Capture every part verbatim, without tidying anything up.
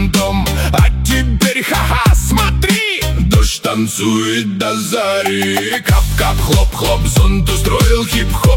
фантом. А теперь ха-ха, смотри, дождь танцует до зари. Кап-кап, хлоп-хлоп, зонт устроил хип-хоп.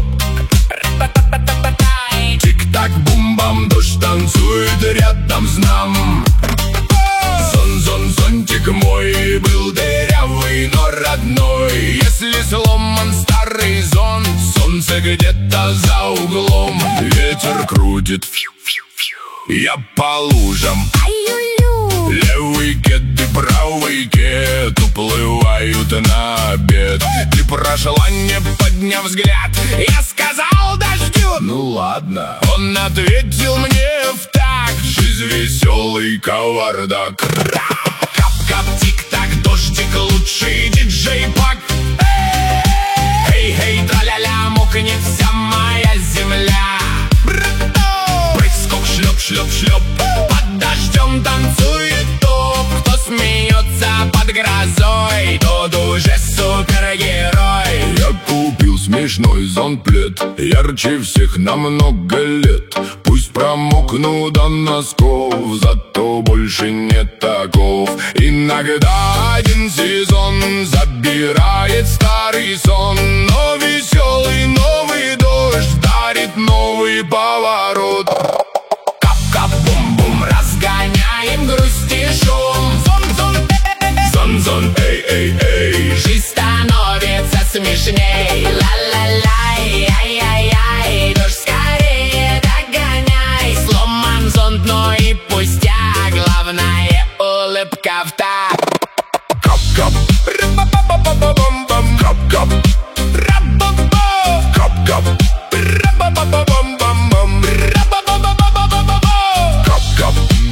Тик-так, бум-бам, дождь танцует рядом с нам. Зон-зон, зонтик мой был дырявый, но родной. Если сломан старый зонт, солнце где-то за углом. Ветер крутит, я по лужам. Левый кед и правый кед уплывают на обед. Ты прошла, не подняв взгляд. Я сказал дождю, ну ладно. Он ответил мне в такт: жизнь веселый кавардак. Кап-кап, тик-так, дождик, лучший диджей-пак. Эй-эй, тра-ля-ля, мокнет вся моя земля. Прыг-скок, шлеп-шлеп-шлеп, под дождем танцует топ. Кто смеется под грозой, тот уже супергерой. Я купил смешной зонт-плед, ярче всех на много лет. Пусть промокну до носков, зато больше не таков. Иногда один сезон забирает старый сон, но веселый новый дождь дарит новый поворот. Кап-кап-бум-бум, разгоняем грусть и шум. Зон-зон, зон-зон, эй-эй-эй, жизнь становится смешней. Ла-ла-лай, ай-яй-яй, дождь скорее догоняй. Сломан зонт, но и пустяк, главное улыбка в так. Кап-кап, ра-ба-ба-ба-ба-бам-бам, кап-кап, ра-ба-ба, кап-кап, ра-ба-ба-ба-бам-бам-бам, ра-ба-ба-ба-ба-ба-ба, кап-кап,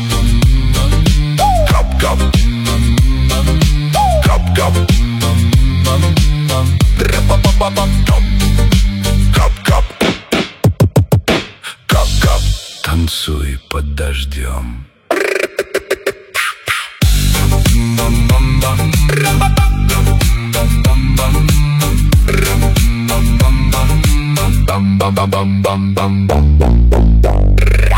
кап-кап, кап-кап, ра-ба-ба-ба-бам, кап-кап, кап-кап, танцуй под дождем. Bam bam bam bam bam bam bam.